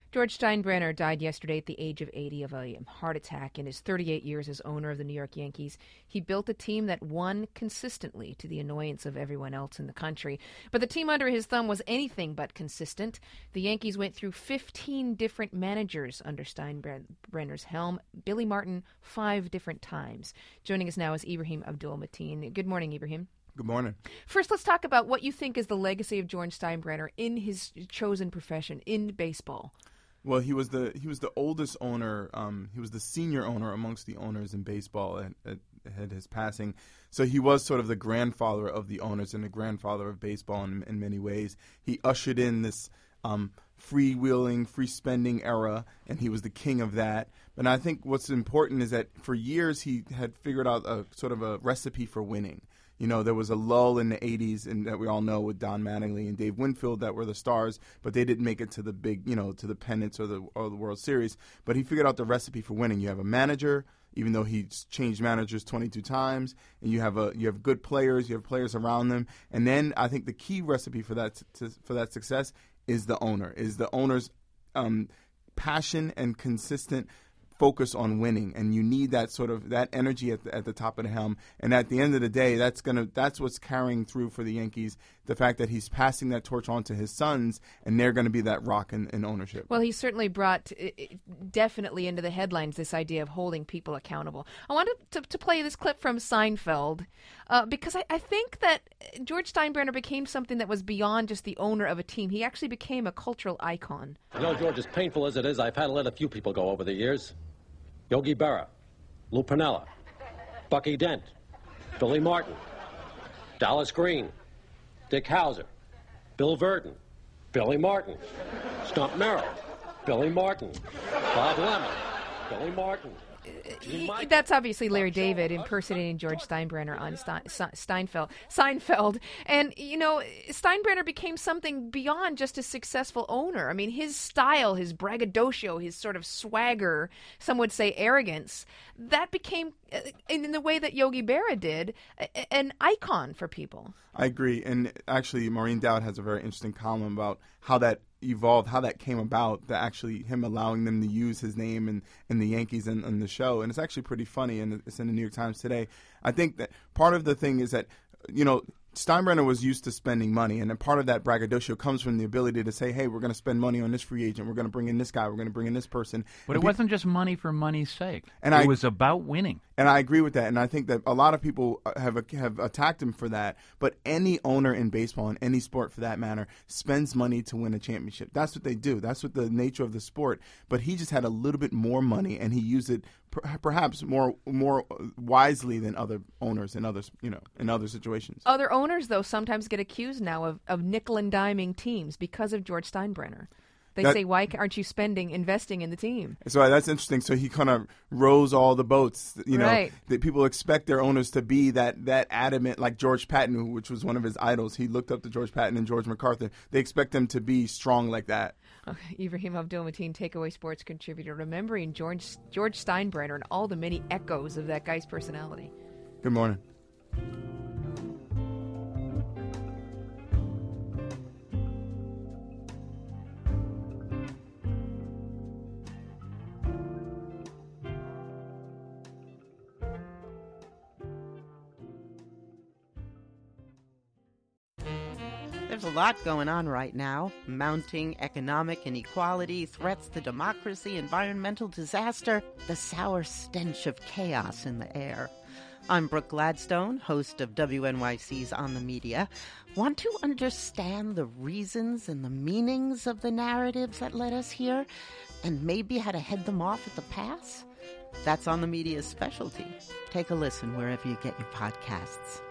George Steinbrenner died yesterday at the age of 80 of a heart attack. In his 38 years as owner of the New York Yankees, he built a team that won consistently to the annoyance of everyone else in the country. But the team under his thumb was anything but consistent. The Yankees went through 15 different managers under Steinbrenner's helm. Billy Martin 5 different times. Joining us now is Ibrahim Abdul-Mateen. Good morning, Ibrahim. Good morning. First, let's talk about what you think is the legacy of George Steinbrenner in his chosen profession, in baseball. Well, he was the oldest owner. He was the senior owner amongst the owners in baseball at his passing. So he was sort of the grandfather of the owners and the grandfather of baseball in many ways. He ushered in this freewheeling, free spending era, and he was the king of that. But I think what's important is that for years he had figured out a sort of a recipe for winning. You know, there was a lull in the 80s, and that we all know with Don Mattingly and Dave Winfield that were the stars, but they didn't make it to the big, to the pennants or the World Series. But he figured out the recipe for winning. You have a manager, even though he's changed managers 22 times, and you have good players, you have players around them, and then I think the key recipe for that success is the owner's passion and consistent focus on winning, and you need that sort of that energy at the top of the helm. And at the end of the day, that's what's carrying through for the Yankees. The fact that he's passing that torch on to his sons, and they're going to be that rock in ownership. Well, he certainly brought definitely into the headlines this idea of holding people accountable. I wanted to play this clip from Seinfeld because I think that George Steinbrenner became something that was beyond just the owner of a team. He actually became a cultural icon. You know, George, as painful as it is, I've had to let a few people go over the years. Yogi Berra, Lou Piniella, Bucky Dent, Billy Martin, Dallas Green, Dick Hauser, Bill Verdon, Billy Martin, Stump Merrill, Billy Martin, Bob Lemon, Billy Martin. That's obviously Larry David impersonating George Steinbrenner on Seinfeld. And, Steinbrenner became something beyond just a successful owner. I mean, his style, his braggadocio, his sort of swagger, some would say arrogance, that became, in the way that Yogi Berra did, an icon for people. I agree. And actually, Maureen Dowd has a very interesting column about how that evolved, how that came about, that actually him allowing them to use his name and the Yankees in the show. And it's actually pretty funny, and it's in the New York Times today. I think that part of the thing is that, Steinbrenner was used to spending money, and then part of that braggadocio comes from the ability to say, hey, we're going to spend money on this free agent, we're going to bring in this guy, we're going to bring in this person. But it wasn't just money for money's sake. And it was about winning. And I agree with that, and I think that a lot of people have attacked him for that, but any owner in baseball, in any sport for that matter, spends money to win a championship. That's what they do. That's what the nature of the sport. But he just had a little bit more money, and he used it perhaps more wisely than other owners in others, in other situations. Other owners, though, sometimes get accused now of nickel and diming teams because of George Steinbrenner. They say, why aren't you investing in the team? So that's interesting. So he kind of rows all the boats, Right. That people expect their owners to be that adamant, like George Patton, which was one of his idols. He looked up to George Patton and George MacArthur. They expect them to be strong like that. Okay, Ibrahim Abdul-Mateen, Takeaway Sports contributor, remembering George Steinbrenner and all the many echoes of that guy's personality. Good morning. There's a lot going on right now. Mounting economic inequality, threats to democracy, environmental disaster, the sour stench of chaos in the air. I'm Brooke Gladstone, host of WNYC's On the Media. Want to understand the reasons and the meanings of the narratives that led us here, and maybe how to head them off at the pass? That's On the Media's specialty. Take a listen wherever you get your podcasts.